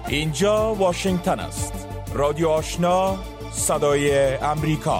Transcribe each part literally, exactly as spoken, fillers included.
اینجا واشنگتن است. رادیو آشنا، صدای امریکا.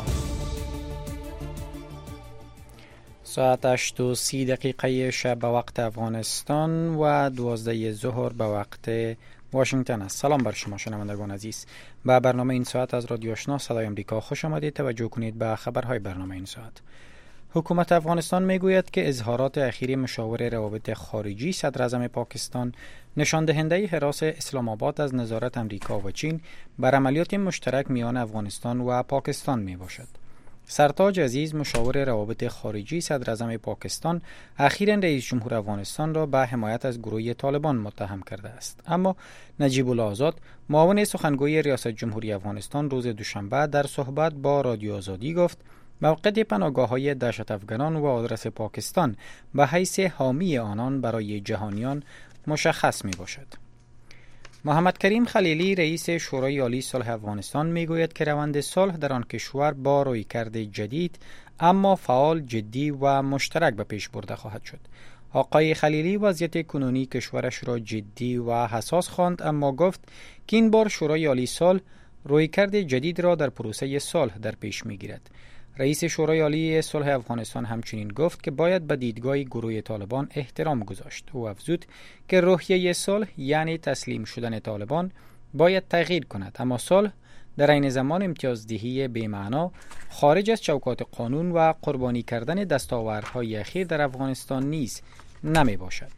ساعت هشت و سی دقیقه شب به وقت افغانستان و دوازده ظهر به وقت واشنگتن است. سلام بر شما شنوندگان عزیز. به برنامه این ساعت از رادیو آشنا صدای امریکا خوش آمدید. توجه کنید به خبرهای برنامه این ساعت. حکومت افغانستان میگوید که اظهارات اخیر مشاور روابط خارجی صدر اعظم پاکستان نشان دهنده هراس اسلام آباد از نظارت امریکا و چین بر عملیات مشترک میان افغانستان و پاکستان می باشد. سرتاج عزیز مشاور روابط خارجی صدر اعظم پاکستان اخیراً رئیس جمهور افغانستان را به حمایت از گروه طالبان متهم کرده است، اما نجیب الله آزاد معاون سخنگوی ریاست جمهوری افغانستان روز دوشنبه در صحبت با رادیو آزادی گفت موقع پناهگاه‌های دهشت افغانان و آدرس پاکستان به حیث حامی آنان برای جهانیان مشخص می باشد. محمد کریم خلیلی رئیس شورای عالی صلح افغانستان می گوید که روند صلح در آن کشور با رویکرد جدید اما فعال، جدی و مشترک به پیش برده خواهد شد. آقای خلیلی وضعیت کنونی کشورش را جدی و حساس خواند، اما گفت که این بار شورای عالی صلح رویکرد جدید را در پروسه صلح در پیش می گیرد. رئیس شورای عالی صلح افغانستان همچنین گفت که باید به دیدگاه گروه طالبان احترام گذاشت. او افزود که روحیه صلح یعنی تسلیم شدن طالبان باید تغییر کند، اما صلح در عین زمان امتیازدهی بی‌معنا خارج از چوکات قانون و قربانی کردن دستاوردهای اخیر در افغانستان نیز نمی باشد.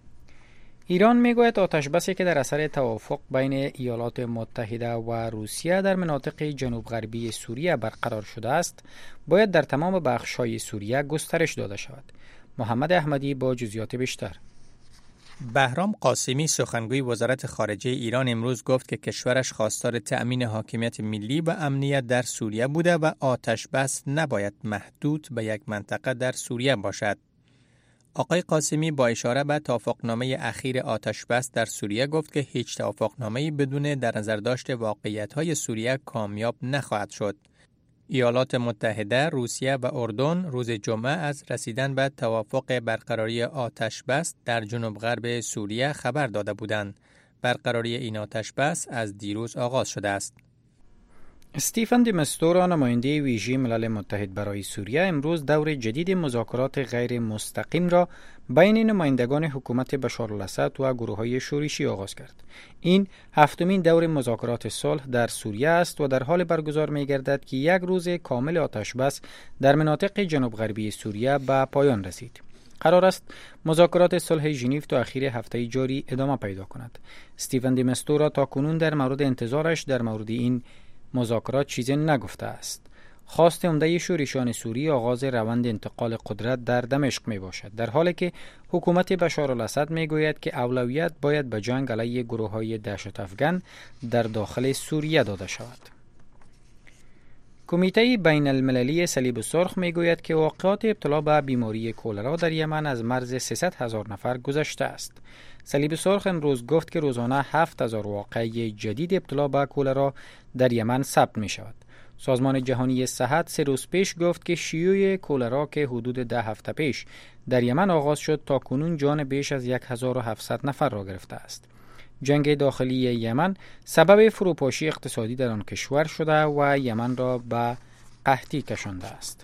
ایران میگوید آتش بسی که در اثر توافق بین ایالات متحده و روسیه در مناطق جنوب غربی سوریه برقرار شده است باید در تمام بخش‌های سوریه گسترش داده شود. محمد احمدی با جزئیات بیشتر. بهرام قاسمی سخنگوی وزارت خارجه ایران امروز گفت که کشورش خواستار تأمین حاکمیت ملی و امنیت در سوریه بوده و آتش بس نباید محدود به یک منطقه در سوریه باشد. آقای قاسمی با اشاره به توافقنامه اخیر آتش بس در سوریه گفت که هیچ توافقنامه‌ای بدون در نظر داشت واقعیت‌های سوریه کامیاب نخواهد شد. ایالات متحده، روسیه و اردن روز جمعه از رسیدن به توافق برقراری آتش بس در جنوب غرب سوریه خبر داده بودند. برقراری این آتش بس از دیروز آغاز شده است. استیفن دی مستورا نماینده ویژه ملل متحد برای سوریه امروز دور جدید مذاکرات غیر مستقیم را بین نمایندگان حکومت بشار الاسد و گروه‌های شورشی آغاز کرد. این هفتمین دور مذاکرات صلح در سوریه است و در حال برگزار می‌گردد که یک روز کامل آتش بس در مناطق جنوب غربی سوریه به پایان رسید. قرار است مذاکرات صلح ژنو تا اخیر هفته جاری ادامه پیدا کند. استیفن دی مستورا تاکنون در مورد انتظارش در مورد این مذاکرات چیزی نگفته است. خواست عمده شورشیان سوری آغاز روند انتقال قدرت در دمشق می باشد، در حالی که حکومت بشار الاسد می گوید که اولویت باید به جنگ علیه گروه‌های دهشت افغان در داخل سوریه داده شود. کمیته بین المللی صلیب سرخ می گوید که واقعات ابتلا به بیماری کولرا در یمن از مرز سیصد هزار نفر گذشته است. صلیب سرخ امروز گفت که روزانه هفت هزار واقعه جدید ابتلا به کولرا در یمن ثبت می شود. سازمان جهانی صحت سه روز پیش گفت که شیوع کولرا که حدود ده هفته پیش در یمن آغاز شد تا کنون جان بیش از هزار و هفتصد نفر را گرفته است. جنگ داخلی یمن سبب فروپاشی اقتصادی در آن کشور شده و یمن را به قحطی کشانده است.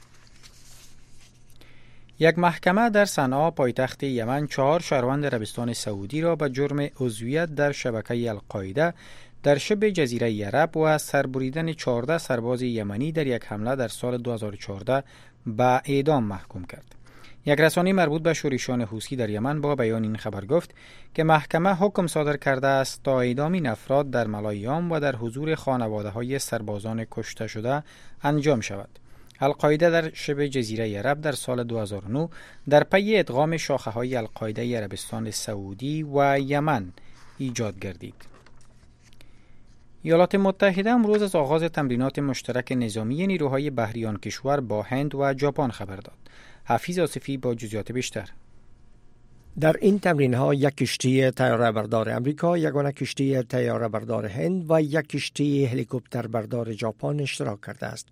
یک محکمه در صنعا پایتخت یمن چهار شهروند عربستان سعودی را به جرم عضویت در شبکه القاعده در شبه جزیره عرب و سربریدن چهارده سرباز یمنی در یک حمله در سال دو هزار و چهارده به اعدام محکوم کرد. یک رسانه مربوط به شورشیان حوثی در یمن با بیان این خبر گفت که محکمه حکم صادر کرده است تا اعدام این افراد در ملایام و در حضور خانواده‌های سربازان کشته شده انجام شود. القاعده در شبه جزیره عرب در سال دو هزار و نه در پی ادغام شاخه‌های القاعده عربستان سعودی و یمن ایجاد گردید. ایالات متحده امروز از آغاز تمرینات مشترک نظامی نیروهای بحری آن کشور با هند و ژاپن خبر داد. حفیظ آصفی با جزئیات بیشتر. در این تمرین‌ها یک کشتی طیاره بردار امریکا، یگانه کشتی طیاره بردار هند و یک کشتی هلیکوپتر بردار ژاپن اشتراک کرده است.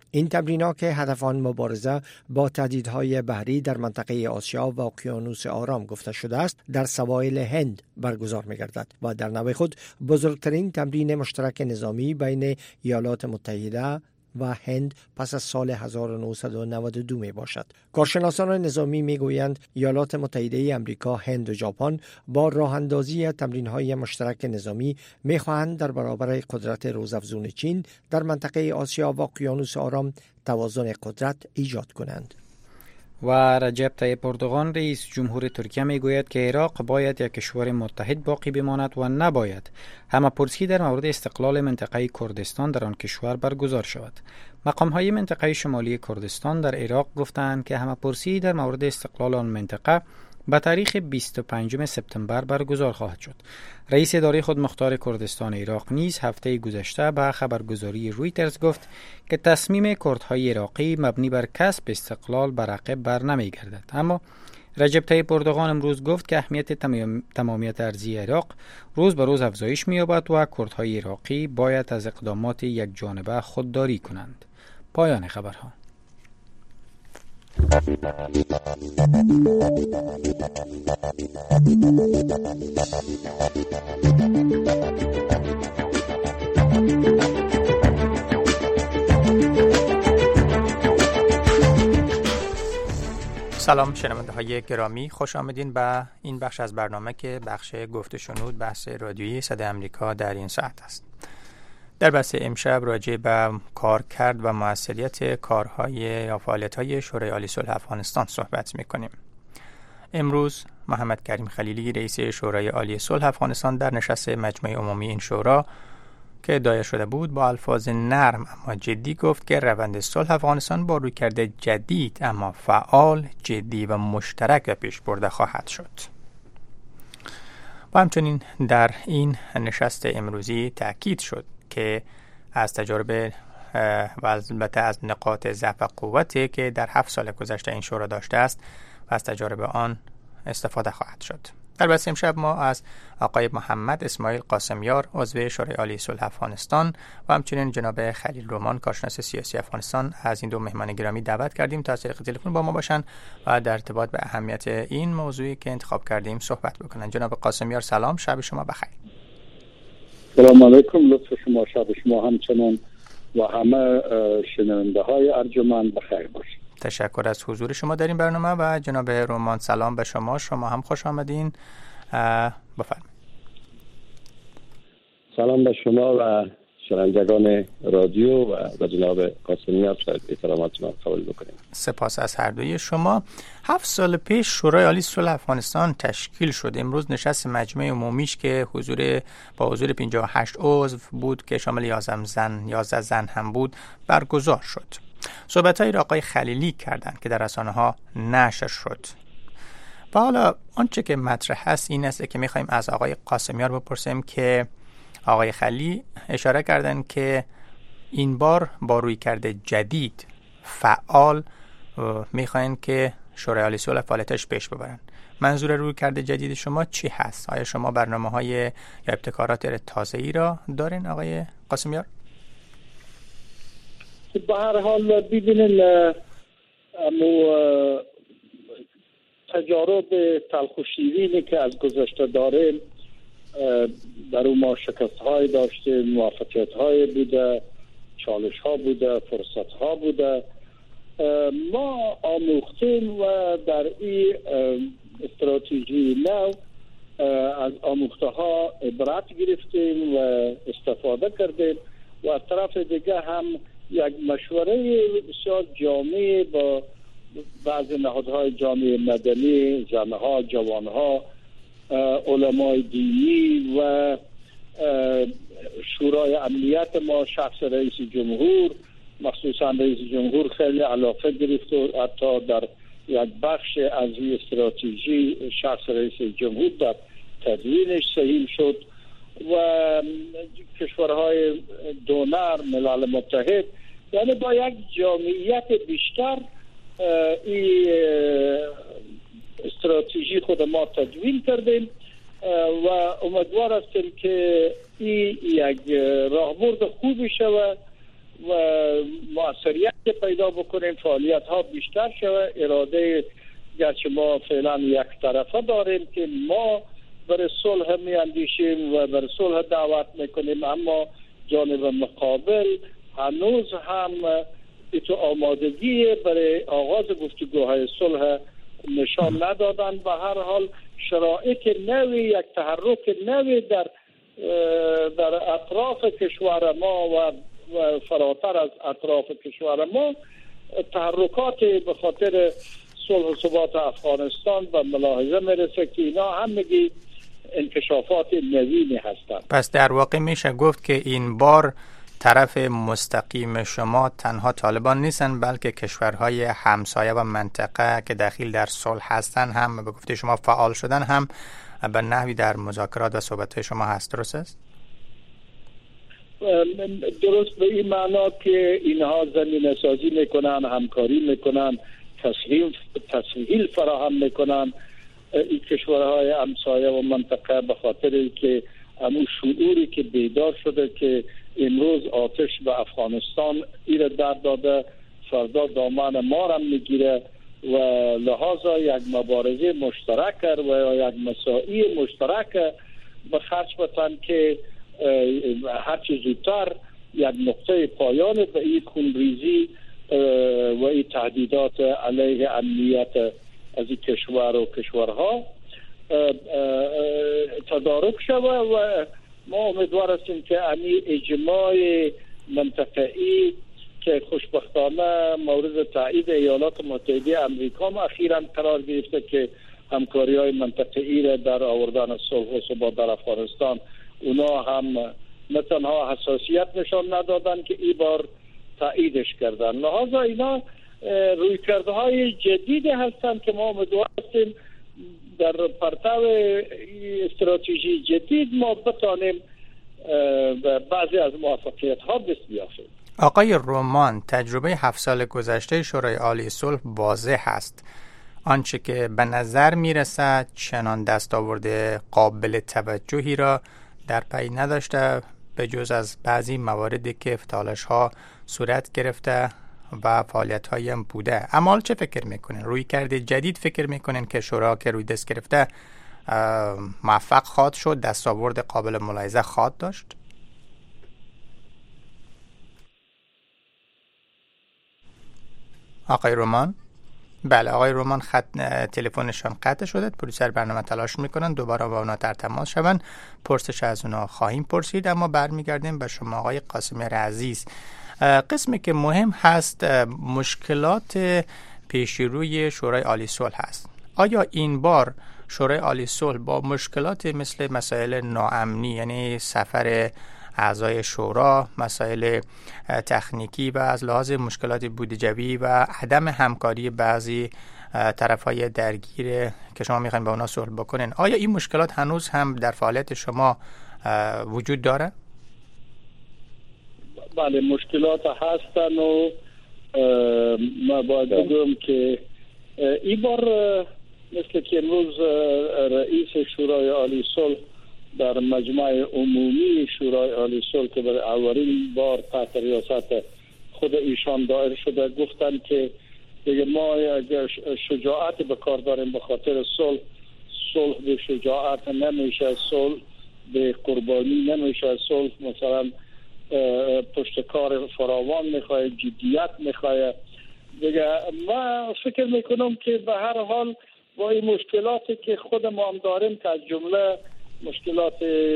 این تمرین‌ها که هدف آن مبارزه با تهدیدهای بحری در منطقه آسیا و اقیانوس آرام گفته شده است، در سواحل هند برگزار می‌گردد و در نوع خود بزرگترین تمرین مشترک نظامی بین ایالات متحده و هند پس از سال هزار و نهصد و نود و دو می باشد. کارشناسان نظامی می گویند ایالات متحده آمریکا، هند و ژاپن با راه اندازی تمرین‌های مشترک نظامی می خواهند در برابر قدرت روزافزون چین در منطقه آسیا و اقیانوس آرام توازن قدرت ایجاد کنند. و رجب طیب اردوغان رئیس جمهور ترکیه می گوید که عراق باید یک کشور متحد باقی بماند و نباید همه‌پرسی در مورد استقلال منطقه کردستان در آن کشور برگزار شود. مقام‌های منطقه شمالی کردستان در عراق گفتند که همه‌پرسی در مورد استقلال آن منطقه به تاریخ بیست و پنجم سپتامبر برگزار خواهد شد. رئیس اداره خودمختار کردستان عراق نیز هفته گذشته به خبرگزاری رویترز گفت که تصمیم کردهای عراقی مبنی بر کسب استقلال بر عقب بر نمی‌گردد. اما رجب طیب اردوغان امروز گفت که اهمیت تمامیت ارضی عراق روز به روز افزایش می‌یابد و کردهای عراقی باید از اقدامات یک جانبه خودداری کنند. پایان خبرها. سلام شنونده های گرامی، خوش آمدین به این بخش از برنامه که بخش گفت و شنود بحث رادیویی صدای آمریکا در این ساعت است. در بحث امشب راجع به کارکرد و موثریت کارهای یا فعالیت‌های شورای عالی صلح افغانستان صحبت می‌کنیم. امروز محمد کریم خلیلی رئیس شورای عالی صلح افغانستان در نشست مجمع عمومی این شورا که دایر شده بود با الفاظ نرم اما جدی گفت که روند صلح افغانستان با رویکرد جدید اما فعال، جدی و مشترک به پیش برده خواهد شد. و همچنین در این نشست امروزی تأکید شد که از تجربه و البته از نقاط ضعف و قوتی که در هفت سال گذشته این شورا داشته است و از تجربه آن استفاده خواهد شد. در بحث امشب ما از آقای محمد اسماعیل قاسمیار عضو شورای عالی صلح افغانستان و همچنین جناب خلیل رومان کارشناس سیاسی افغانستان از این دو مهمان گرامی دعوت کردیم تا از طریق تلفن با ما باشن و در ارتباط به اهمیت این موضوعی که انتخاب کردیم صحبت بکنن. جناب قاسمیار سلام، شب شما بخیر. سلام علیکم، لطف شما، شب شما همچنان و همه شنونده های ارجمند بخیر باشید. تشکر از حضور شما در این برنامه و جناب رومان سلام به شما، شما هم خوش آمدین. بفرمایید. سلام به شما و شنوندگان رادیو و جناب قاسمیار، شاید احتراماتتون قبول بکنیم. سپاس از هر دوی شما. هفت سال پیش شورای عالی صلح افغانستان تشکیل شد. امروز نشست مجمع عمومیش که حضور با حضور پنجاه و هشت عضو بود که شامل یازده زن یازده زن هم بود برگزار شد. صحبت‌هایی را آقای خلیلی کردند که در رسانه‌ها نشر شد. و حالا آنچه که مطرح هست این است که می‌خوایم از آقای قاسمیار بپرسیم که آقای خلیلی اشاره کردند که این بار با رویکرد جدید فعال می‌خواین که شورای عالی صلح فعالیتش پیش ببرن. منظور رویکرد جدید شما چی هست؟ آیا شما برنامه‌های یا ابتکارات تازه‌ای را دارین آقای قاسمیار؟ به هر حال ببینین امو تجارب تلخ و شیرینی که از گذشته داریم، در اون ما شکست های داشتیم، موفقیت های بوده، چالش ها بوده، فرصت ها بوده. ما آموختیم و در این استراتژی نو از آموخته ها عبرت گرفتیم و استفاده کردیم و از طرف دیگه هم یک مشوره بسیار جامع با بعضی نهادهای جامعه مدنی، زنها، جوانها، علمای دینی و شورای امنیت ما، شخص رئیس جمهور، مخصوصا رئیس جمهور خیلی علاقه گرفت و حتی در یک بخش از این استراتژی شخص رئیس جمهور در تدوینش سهیم شد و کشورهای دونر، ملل متحد، یعنی با یک جامعیت بیشتر این استراتژی خود ما تدوین کردیم و امیدوار هستیم که این یک راهبرد خوبی شود و موثریت پیدا بکنیم، فعالیت ها بیشتر شود. اراده گرچه ما فعلا یک طرفه داریم که ما برای صلح می اندیشیم و برای صلح دعوت میکنیم، اما جانب مقابل هنوز هم ایتو آمادگی برای آغاز گفتگوهای صلح نشان ندادن. به هر حال شرایط نوی، یک تحرک نوی در در اطراف کشور ما و فراتر از اطراف کشور ما، تحرکات به خاطر صلح و ثبات افغانستان و ملاحظه میرسه که اینا همگی انکشافات نوینی هستند. پس در واقع میشه گفت که این بار طرف مستقیم شما تنها طالبان نیستن، بلکه کشورهای همسایه و منطقه که دخیل در صلح هستن هم به گفته شما فعال شدن، هم به نحوی در مذاکرات و صحبت‌های شما هست. درست است؟ درست به این معنا که اینها زمینه سازی میکنن، همکاری میکنن، تسهیل تسهیل فراهم میکنن این کشورهای همسایه و منطقه، به خاطر که همون شعوری که بیدار شده که امروز آتش به افغانستان ایره در داده، فردا دامن ما را میگیره و لحاظا یک مبارزه مشترک و یک مساعی مشترک به خرج بتن که هرچی زودتر یک نقطه پایان به این خونریزی و این تهدیدات علیه امنیت از این کشور و کشورها تدارک شود و ما امیدوار هستیم که امی اجماع منطقه‌ای که خوشبختانه مورد تایید ایالات متحده امریکا ما اخیراً قرار گرفته که همکاری‌های منطقه‌ای را در آوردن صلح و ثبات در افغانستان، اونا هم نه تنها حساسیت نشان ندادن که این بار تاییدش کردن. لحاظا اینا رویکردهای جدیدی هستند که ما امیدوار هستیم در پرتو استراتژی جدید ما بتانیم بعضی از موفقیت ها دست بیافیم. آقای رومان، تجربه هفت سال گذشته شورای عالی صلح واضح است. آنچه که به نظر میرسد چنان دستاورد قابل توجهی را در پی نداشته، به جز از بعضی مواردی که افتالش ها صورت گرفته و فعالیت هایی هم بوده. اما حال چه فکر میکنین؟ روی کرده جدید فکر میکنین که شورا که روی دست گرفته موفق خواهد شد، دستاورد قابل ملاحظه خواهد داشت؟ آقای رومان؟ بله، آقای رومان خط تلفنشان قطع شده. پرویسر برنامه تلاش میکنن دوباره با اونا در تماس شون. پرسش از اونا خواهیم پرسید، اما برمیگردیم به شما آقای قاسمی عزیز. قسمی که مهم هست مشکلات پیش روی شورای عالی صلح هست. آیا این بار شورای عالی صلح با مشکلات مثل مسائل ناامنی، یعنی سفر اعضای شورا، مسائل تکنیکی و از لحاظ مشکلات بودجوی و عدم همکاری بعضی طرفهای درگیر که شما میخواین با اونا صلح بکنین، آیا این مشکلات هنوز هم در فعالیت شما وجود داره؟ بله، مشکلات هستن و ما باید بگم که این بار مثل که امروز رئیس شورای عالی صلح در مجمع عمومی شورای عالی صلح که برای اولین بار تحت ریاست خود ایشان دایر شده گفتن که دیگه ما شجاعت به کار داریم به خاطر صلح. صلح به شجاعت نمیشه، صلح به قربانی نمیشه، صلح مثلا پشتکار فراوان میخواه، جدیت میخواه. دیگه ما فکر میکنم که به هر حال با این مشکلاتی که خود ما هم داریم که از جمله مشکلات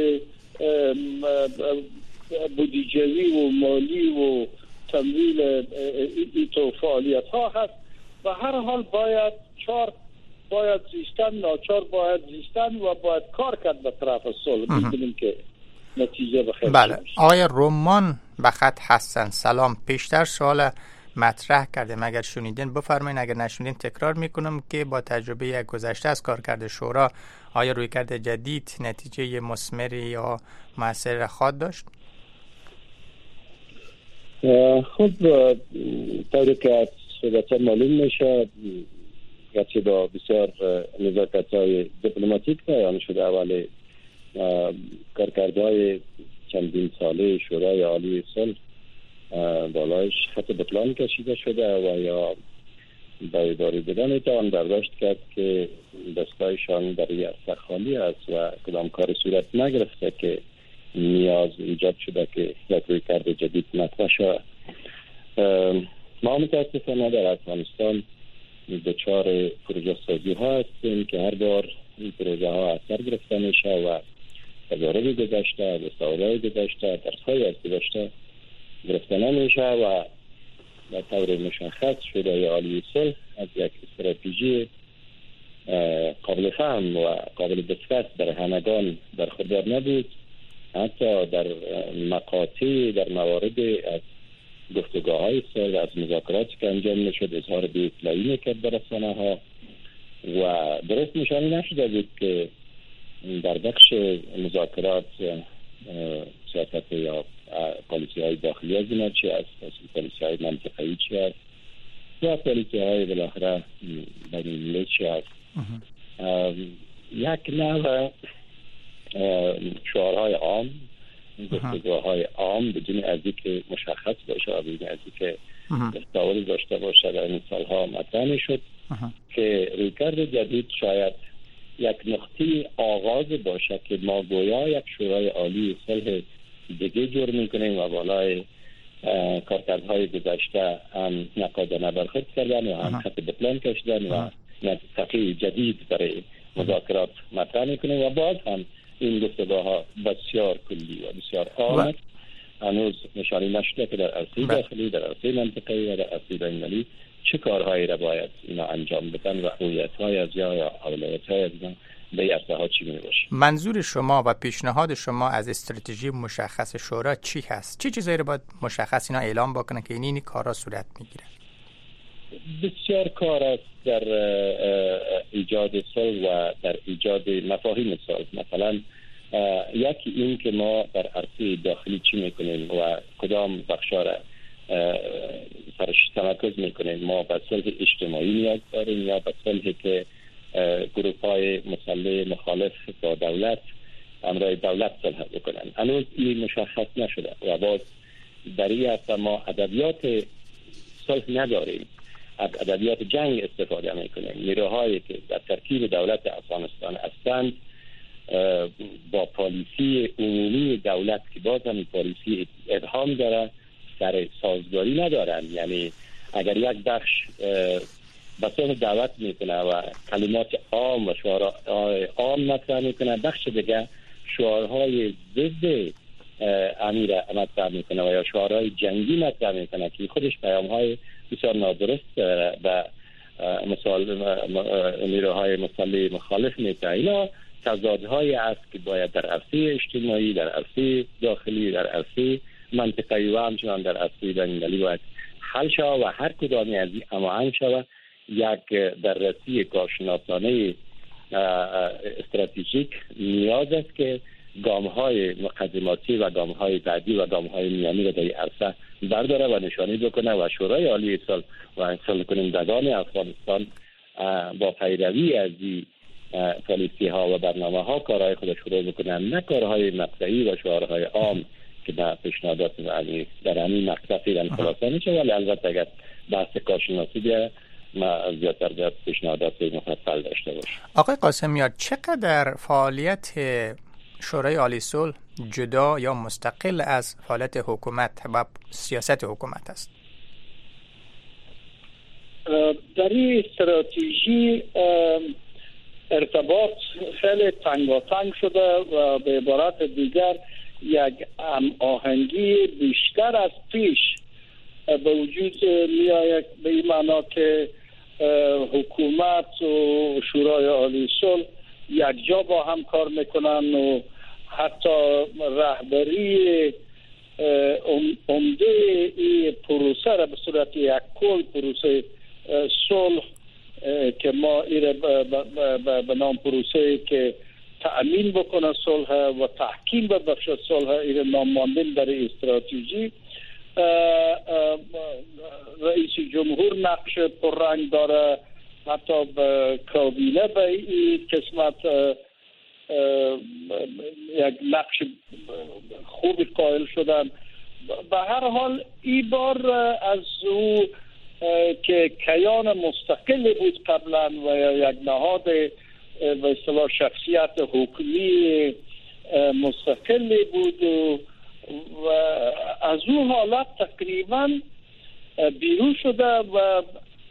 بودجوی و مالی و تمویل ایتو فعالیت ها هست، به هر حال باید چار باید زیستن، ناچار باید زیستن و باید کار کرد به طرف صلح ببینیم که نتیجه بخیر. بله، آقای رومان به خط هستن. سلام، پیشتر سوال مطرح کردیم، اگر شنیدین بفرمایید، اگر نشنیدین تکرار میکنم که با تجربه گذشته از کارکرد شورا آیا رویکرد جدید نتیجه مثمری یا مؤثر خواهد داشت؟ خب طوری که از صحبت معلوم میشه گرچه با بسیار نزاکت‌های دیپلماتیک بیان شده ولی کارکردهای چندین ساله شورای عالی صلح بالایش خط بطلان کشیده شده و یا به اداره بودن میتوان برداشت کرد که دستایشان در یک عرصه خالی است و کدام کار صورت نگرفته که نیاز ایجاد شده که یک رویکرد جدید مطرح شود. ما متاسفانه در افغانستان دچار پروژه سازی ها هستیم که هر بار این پروژه ها اثر گرفته میشه و تجارب گذشته، دستاوردهای گذشته، درس‌های از گذشته گرفته نمیشه و به طور مشخص شورای عالی صلح از یک استراتژی قابل فهم و قابل دسترس در همگان برخوردار نبود. حتی در مقاطع در موارد از گفتگوهای صلح از مذاکراتی که انجام میشد اظهار بی‌اطلاعی میکرد در رسانه ها و درست نشانی نشده بود که در بخش مذاکرات سیاست یا پالیسی های داخلی از اینا چی است، پالیسی های منطقه‌ای چی است و پالیسی های بالاخره بین‌المللی چی است. یک نوع شعارهای عام، گفتگوهای عام بدون از اینکه مشخص باشه و بدون از اینکه دستاورد داشته باشه در این سالها مطرح میشد که رویکرد جدید شاید یک نقطه آغاز باشه که ما گویا یک شورای عالی صلح دیگه جور میکنیم و بالای کارکردهای گذشته هم نقادانه برخورد کردن و هم خط بطلان کشیدن و نقطه جدید برای مذاکرات مطرح میکنیم و باز هم این گفتگوها بسیار کلی و بسیار عام هنوز نشانی نشده که در عرصه داخلی، در عرصه منطقه‌ای و در عرصه بین‌المللی چه کارهایی را باید اینا انجام بدن و هویت‌های از یا اولویت‌های از اینا به عرصه ها چی میباشه. منظور شما و پیشنهاد شما از استراتژی مشخص شورا چی هست؟ چه چی چیزایی رو باید مشخص اینا اعلام بکنن که این این کارا صورت میگیره؟ بسیار کار است در ایجاد صلح و در ایجاد مفاهیم صلح. مثلا یکی این که ما در عرصه داخلی چی میکنیم و کدام بخشا را سرش تمرکز میکنیم. ما به صلح اجتماعی نیاز داریم یا به صلحی که گروه‌های مسلح مخالف با دولت امرای دولت صلح بکنن؟ هنوز این مشخص نشده و باز در این عرصه ما ادبیات صلح نداریم، از ادبیات جنگ استفاده میکنیم. نیروهایی که در ترکیب دولت افغانستان هستند با پالیسی عمومی دولت که باز هم پالیسی ابهام داره سر سازگاری ندارن. یعنی اگر یک بخش بسیار دعوت میکنه و کلمات عام و شعارهای عام مطرح میکنه، بخش دیگه شعارهای ضد امیر مطرح میکنه و یا شعارهای جنگی مطرح میکنه که خودش پیامهای بسیار نادرست به مثال نیروهای مسلح مخالف میده. اینا تضادهای است که باید در عرصه اجتماعی، در عرصه داخلی، در عرصه منطقه‌ای و همچنان در عرصه بین‌المللی باید حل شود و هر کدامی از این هماهنگ شود. یک بررسی کارشناسانه استراتژیک نیاز است که گام‌های مقدماتی و گام‌های بعدی و گام‌های میانی را در این عرصه برداره و نشانی بکنه و شورای عالی صلح و صلح کنندگان افغانستان با پیروی از این پالیسی ها و برنامه ها کارهای خود شروع بکنن، نه کارهای مقطعی و شعارهای عام که به پیشنهادات در همین مقطع فعلا خلاصه میشه. ولی البته اگر بحث کارشناسی بیه ما زیادتر باید پیشنهادات مفصل داشته باشه. آقای قاسمیار، چقدر فعالیت شورای عالی صلح جدا یا مستقل از فعالیت حکومت و سیاست حکومت است؟ در این استراتژی ارتباط خیلی تنگاتنگ شده و به عبارت دیگر یک هماهنگی بیشتر از پیش به وجود می آید، به این معنا که حکومت و شورای عالی صلح یک جا با هم کار میکنن و حتی رهبری عمده این پروسه را به صورت یک کل پروسه صلح که ما ایره به نام پروسه که تأمین بکنه صلح و تحکیم ببخش صلح ایره نام ماندیم در استراتژی. رئیس جمهور نقش پررنگ داره، حتی به کابینه به این قسمت یک نقش خوب قائل شدن به هر حال این بار از او که کیان مستقل بود قبلا و یک نهاد به اصطلاح شخصیت حکومی مستقل بود و, و از او حالت تقریبا بیرون شده و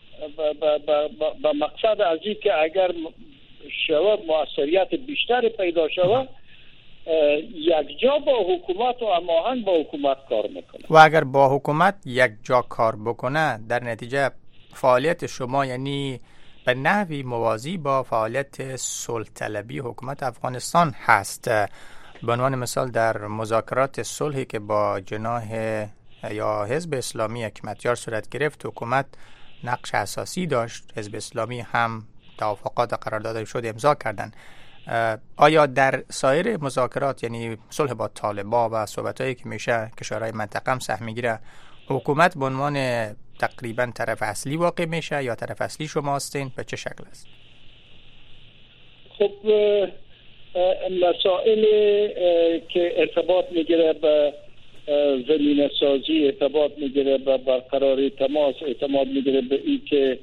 به مقصد از این که اگر شود موثریت بیشتر پیدا شود یک جا با حکومت و هماهنگ با حکومت کار میکنه. و اگر با حکومت یک جا کار بکنه در نتیجه فعالیت شما یعنی به نحوی موازی با فعالیت صلح طلبی حکومت افغانستان هست. به عنوان مثال در مذاکرات صلحی که با جناح یا حزب اسلامی حکمتیار صورت گرفت، حکومت نقش اساسی داشت، حزب اسلامی هم توافقات قرارداد شد امضا کردند. آیا در سایر مذاکرات یعنی صلح با طالبان و صحبتایی که میشه کشورهای منطقه هم سهم میگیره، حکومت به عنوان تقریبا طرف اصلی واقع میشه یا طرف اصلی شما هستین؟ به چه شکل است؟ خب مسائل که ارتباط میگیره به زمینه سازی، ارتباط میگیره به برقراری تماس، ارتباط میگیره به این که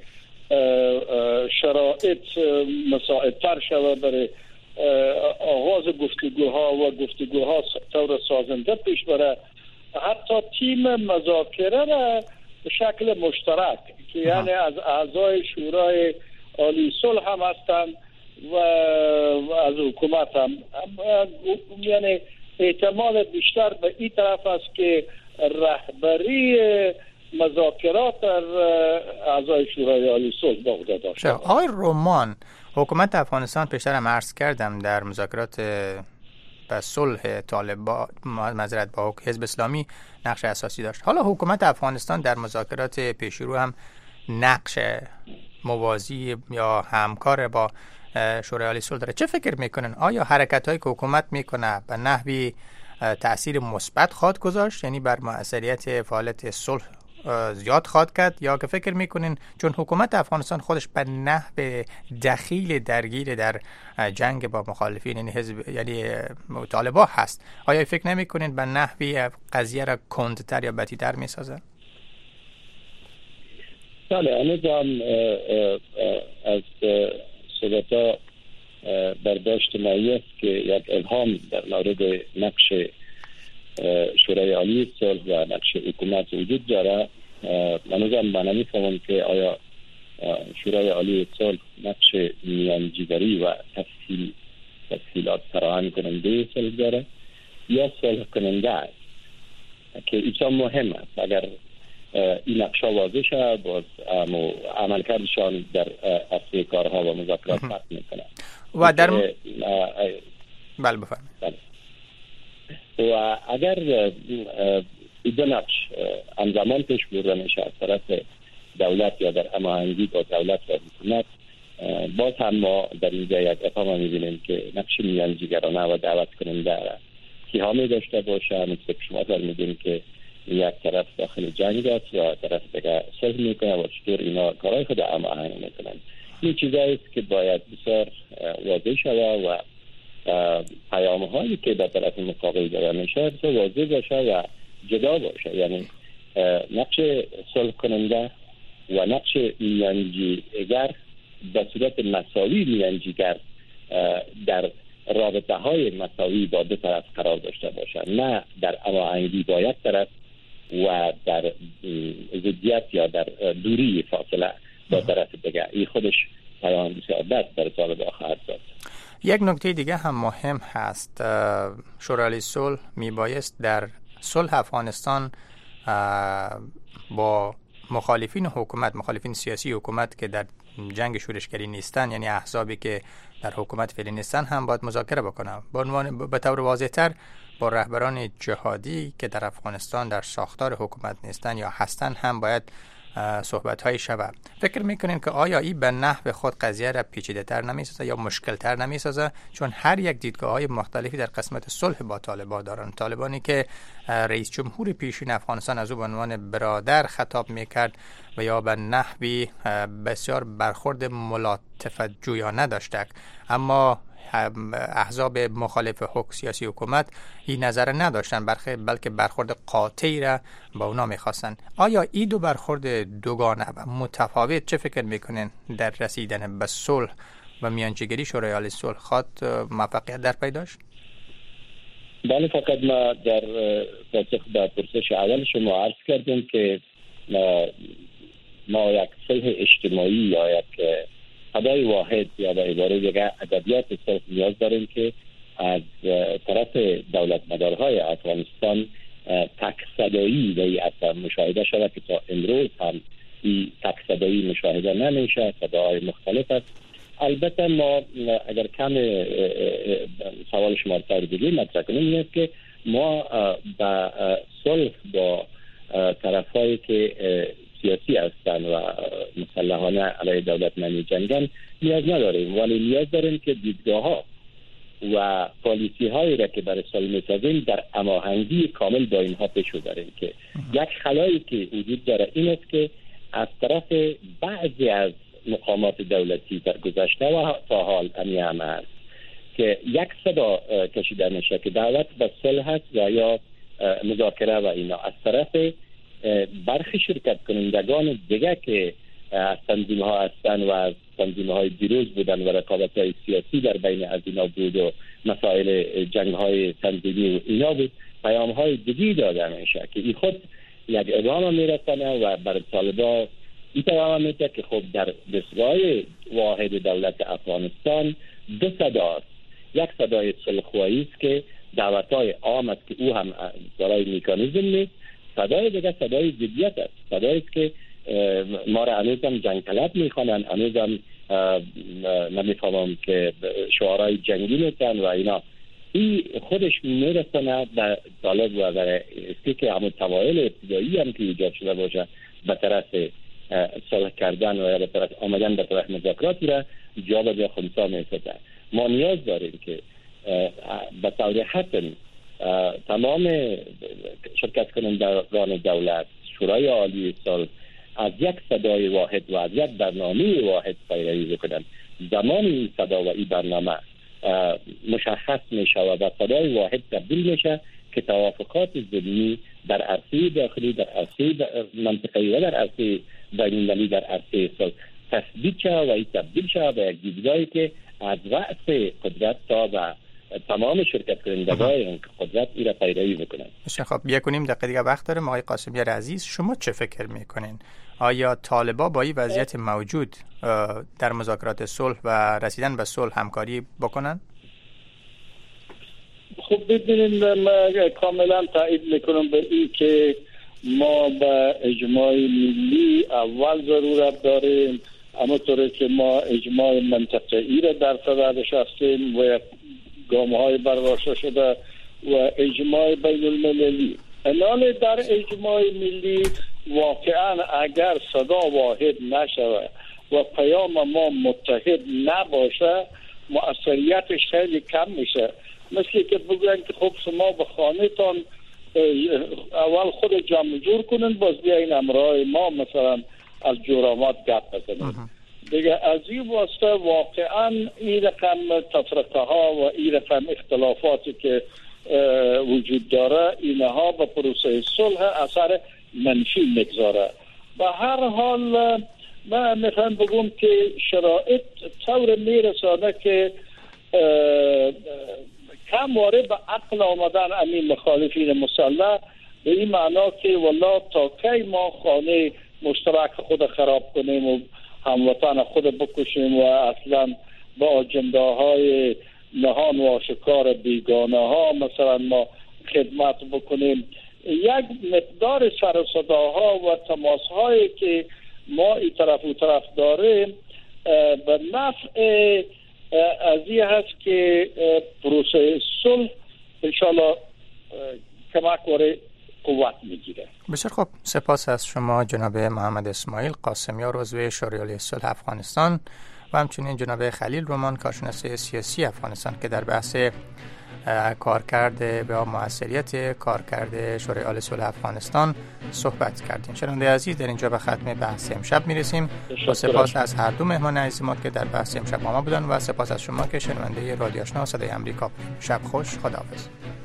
شرایط مساعدتر شود برای آغاز گفتگوها و گفتگوها طور سازنده پیش بره. حتی تیم مذاکره را به شکل مشترک که یعنی از اعضای شورای عالی صلح هم هستند و از حکومت هم، یعنی احتمال بیشتر به این طرف است که رهبری مذاکرات در اعضای شورای عالی صلح به عهده داشته. آقای رومان، حکومت افغانستان پیشتر هم عرض کردم در مذاکرات به صلح طالبان معذرت با حزب اسلامی نقش اساسی داشت. حالا حکومت افغانستان در مذاکرات پیشرو هم نقش موازی یا همکار با شورای عالی صلح داره. چه فکر میکنن؟ آیا حرکت‌هایی که حکومت میکنه به نحوی تأثیر مثبت خواهد گذاشت، یعنی بر موثریت فعالیت صلح زیاد خواهد کرد، یا که فکر میکنین چون حکومت افغانستان خودش به نحو دخیل درگیر در جنگ با مخالفین یعنی حزب یعنی طالبان هست، آیا فکر نمیکنین به نحوی قضیه را کندتر یا بدتر میسازه؟ بله، هنوزم از صحبتا برداشت مایی است که یک الهام در مورد نقش شورای عالی صلح و نقش حکومت وجود داره. من نظرم من نمی‌فهمم که آیا شورای عالی صلح نقش میانجیگری و تفصیل تفصیلات فراهم کننده صلح داره یا صلح کننده است که ایشان مهم است. اگر این نقشه واضح شد باز عملکردشان در اصل کارها و مذاکرات فرق میکنه. و در م... بله بفرمایید. و اگر دو نقش همزمان پیش برده میشه از طرف دولت یا در هماهنگی با دولت و حکومت، باز هم ما در اینجا یک افهام میبینیم که نقش میانجیگرانه و دعوت کننده که همی داشته باشه. مثل که شما فرمودین که یک طرف داخل جنگ است و طرف دیگه صلح میکنه و چطور اینا کارهای خود هماهنگ میکنن. این چیزایی است که باید بسیار واضح شود و پیام هایی که در طرف مقابل داده میشه واضح باشه و جدا باشه. یعنی نقش صلح کننده و نقش میانجیگر به صورت مساوی میانجیگر در رابطه های مساوی با دو طرف قرار داشته باشه، نه در هماهنگی با یک طرف و در ضدیت یا در دوری فاصله با طرف دیگه. این خودش پیام بسیار بد در طالبان خواهد داد. یک نکته دیگه هم مهم هست، شورای صلح میبایست در صلح افغانستان با مخالفین حکومت، مخالفین سیاسی حکومت که در جنگ شورشگری نیستن، یعنی احزابی که در حکومت فعلی نیستن، هم باید مذاکره بکنه. به عنوان به طور واضح‌تر با رهبران جهادی که در افغانستان در ساختار حکومت نیستن یا هستن هم باید صحبت‌های شود. فکر می‌کنین که آیا این به نحو خود قضیه را پیچیده‌تر نمی‌سازه یا مشکل‌تر نمی‌سازه؟ چون هر یک دیدگاه‌های مختلفی در قسمت صلح با طالبان دارن. طالبانی که رئیس جمهور پیشین افغانستان از او به عنوان برادر خطاب می‌کرد و یا به نحوی بسیار برخورد ملاطفت جویانه داشته، اما احزاب مخالف حکم سیاسی حکومت این نظر نداشتن، بلکه برخورد قاطعی را با اونا میخواستن. آیا این دو برخورد دوگانه و متفاوت چه فکر میکنین در رسیدن به صلح و میانجیگری شورای عالی صلح خواد موفقیت در پیداش؟ بله، فقط ما در پاسخ به پرسش اول شما عرض کردیم که ما یک صلح اجتماعی یا یک ادای واحد یا به عباره دیگه ادبیات صلح نیاز داریم که از طرف دولت مدارهای افغانستان تک صدایی به این اثر مشاهده شده که تا امروز هم این تک صدایی مشاهده نمیشه، صداهای مختلف است. البته ما اگر کم سوال شما رو دیگه مطرح کنیم این است که ما به صلح با طرفایی که سیاسی هستند و مسلحانه علیه دولت نمی جنگن نیاز نداریم، ولی نیاز داریم که دیدگاه ها و پالیسی هایی را که برای صلح می‌سازیم در هماهنگی کامل با اینها پیش ببریم. که یک خلایی که وجود داره این است که از طرف بعضی از مقامات دولتی در گذشته و تا حال همین هم هست که یک صدا کشیده میشه که دعوت به صلح هست و یا مذاکره و اینا، از طرف برخی شرکت کنندگان دیگه که از تنظیم ها هستن و از تنظیم های دیروز بودن و رقابت های سیاسی در بین از اینا بود و مسائل جنگ های تنظیمی و اینا بود، پیام های دیگی داده میشه که این خود یک ادامه میرسنه و برای طالبا این پیام میده که خب در دستگاه واحد دولت افغانستان دو صداست. یک صدای صلح‌خواهی است که دعوت های عام است که او هم دارای مکانیزم نیست، صدای دیگه صدای جدیت است، صدایی است که ما را هنوزم جنگ طلب میخوانن، هنوزم نمیفهمم که شعارهای جنگی میتن و اینا. این خودش میرسنه به طالب و برای اسکی که همون توایل ابتدایی هم که ایجاد شده باشه به طرف صلح کردن و یا به طرف آمدن به طرف مذاکراتی را جا به جا خونسا میسته. ما نیاز داریم که به طور حتم تمام شرکت کنندگان دولت، شورای عالی صلح از یک صدای واحد و از یک برنامه واحد پیروی بکنند. زمان این صدا و این برنامه مشخص میشه و به صدای واحد تبدیل میشه که توافقات ضمنی در عرصه داخلی، در عرصه منطقه‌ای و در عرصه بین‌المللی، در عرصه صلح تثبیت شود و این تبدیل شود به یک دیدگاهی که از رأس قدرت تا و تمام شرکت کنندگان قدرت این را پیروی بکنند. خب یک و نیم دقیقه دیگه وقت داریم. آقای قاسمیار عزیز، شما چه فکر میکنین؟ آیا طالبا با این وضعیت موجود در مذاکرات صلح و رسیدن به صلح همکاری بکنن؟ خب ببینید، من کاملا تایید میکنم به این که ما به اجماع ملی اول ضرورت داریم، اما طوری که ما اجماع منطقه‌ای را در صدرش هستیم و گام‌های برداشته شده و اجماع بین المللی. الان در اجماع ملی واقعا اگر صدا واحد نشود و پیام ما متحد نباشه مؤثریتش خیلی کم میشه. مثل که بگوین که خب شما به خانه تان اول خود جمع جور کنین، باز بیاین امرای ما مثلا از جورامات گپ بزنید دیگه. از این واسطه واقعا این رقم تفرقه ها و این رقم اختلافاتی که وجود داره اینها به پروسه صلح اثر منفی میگذاره. به هر حال من میخوام بگم که شرایط طور میرسانه که کم وارد به عقل آمدن امین مخالفین مسلح، به این معنا که والله تا کی ما خانه مشترک خود خراب کنیم و هموطن خود بکشیم و اصلا با اجنده های نهان و آشکار بیگانه ها مثلا ما خدمت بکنیم. یک مقدار سر و صداها و تماس هایی که ما این طرف و طرف داریم به نفع از این هست که پروسه صلح انشاءالله کمک واره قوت میگیره. بسیار خوب، سپاس از شما جناب محمد اسماعیل قاسمیار، عضو شورای عالی صلح افغانستان، و همچنین جناب خلیل رومان، کارشناس سیاسی افغانستان که در بحث کارکرد با موثریت کارکرد شورای عالی صلح افغانستان صحبت کردیم. شنونده عزیز، در اینجا به ختم بحث امشب میرسیم. با سپاس از هر دو مهمان عزیز ما که در بحث امشب با ما بودن و سپاس از شما که شنونده رادیو آشنا صدای آمریکا بودید. شب خوش، خداحافظ.